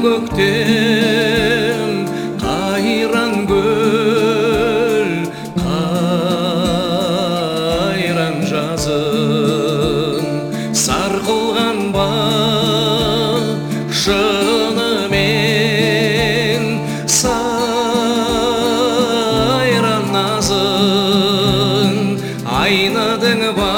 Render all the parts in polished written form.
көктем, қайран гүл, қайран жазым, сарқылған шынымен сайран назын, айнадың ба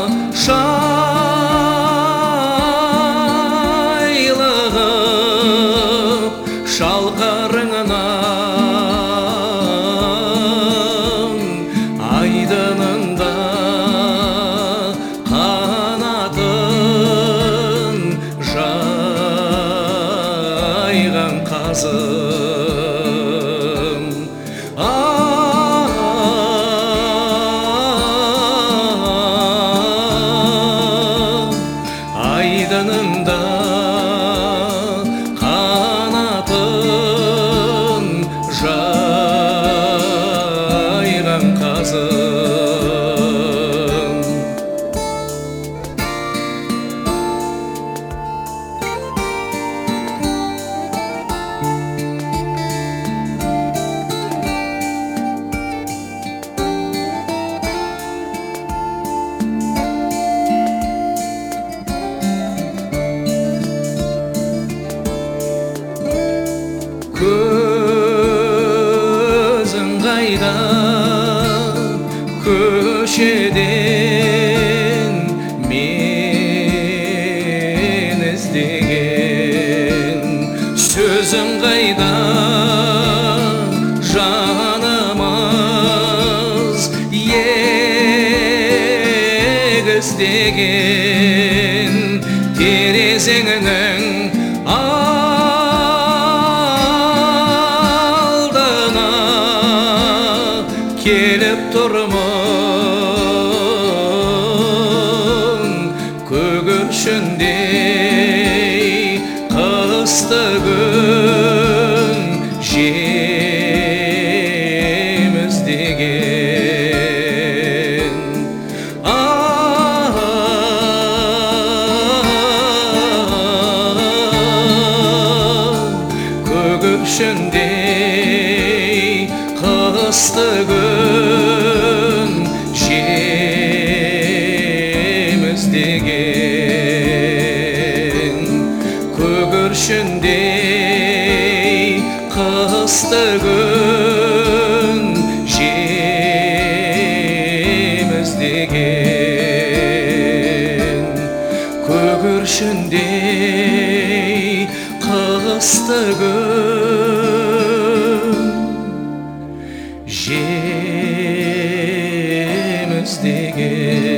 шайлығып шалқарыңнан, айдынында қанатын жайған қазым. Айдынында қанатын жайған қазым. Көзің қайда көшеден мен іздеген, сөзің қайда жанымыз егіздеген, терезеңнің келіп тұрмын көгершіндей қысты күн жем іздеген. Көгершіндей қысты күн жем іздеген, көгершіндей қысты күн жем іздеген, көгершіндей қысты күн жем іздеген.